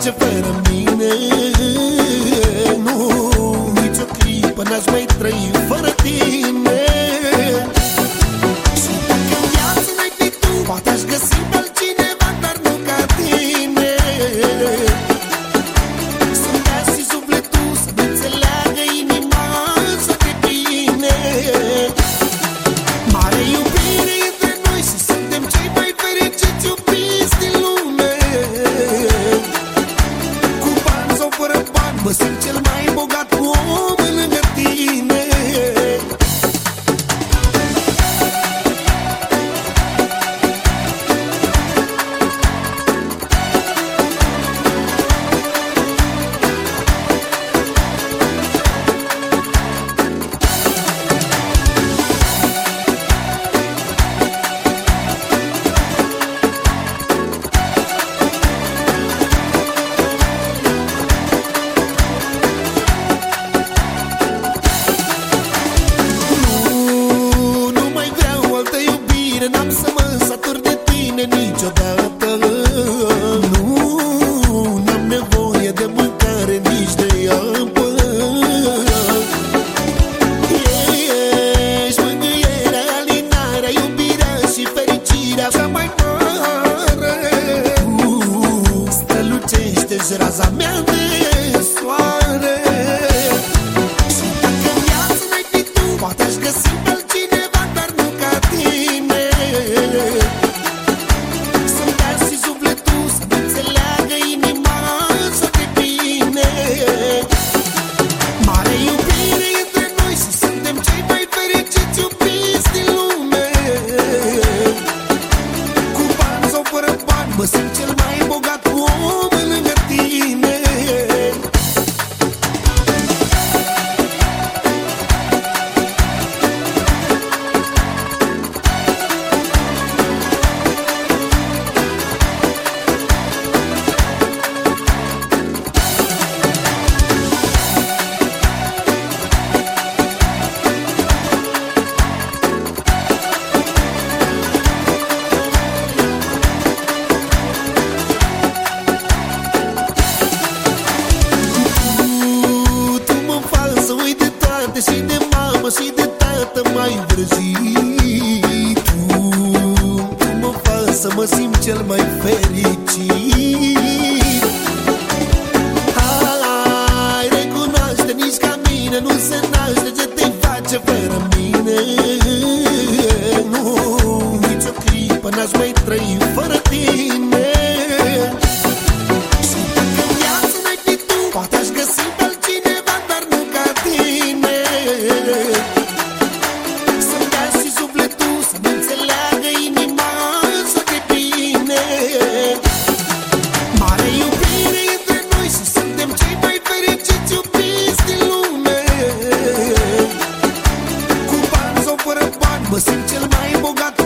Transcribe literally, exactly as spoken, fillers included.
face fără mine. Nu, nici o clipă n-aș mai trăi fără tine. Și dacă în viață n-ai fi tu, poate aș găsi pe altcineva, dar nu ca tine. Să-mi dai și sufletul, să-mi înțeleagă inima, să te bine. Mare iubire între noi și suntem cei mai fericiți iubiți din lume. Cu bani sau fără bani, mă simt cel mai bogat om lângă tine. N-am să mă satur de tine niciodată. Nu, n-am nevoie de mâncare, nici de apă. Ești mângâierea, alinarea, iubirea și fericirea cea mai mare. Strălucește-și raza mea de soare. Și dacă în viață n-ai fi tu, poate aș găsi pe altcineva, dar nu ca tine. Să-mi dai și sufletul, să-mi înțeleagă inima, să te bine. Mare iubire între noi și suntem cei mai fericiți iubiți din lume. Cu bani sau fără bani, mă simt cel mai bogat om lângă tine. Și de mamă și de tată mai vrăjit. Tu, tu mă faci să mă simt cel mai fericit. Hai, recunoaște, nici ca mine nu se naște ce te face fără mine. Nu, nici o clipă n-aș mai trăi fără tine. Și dacă în viață n-ai fi tu, poate aș găsi pe altcineva, dar nu ca tine. Să-mi dai și sufletul, să-mi înțeleagă inima, să te bine. Mare iubire între noi și suntem cei mai fericiți iubiți din lume. Cu bani sau fără bani, mă simt cel mai bogat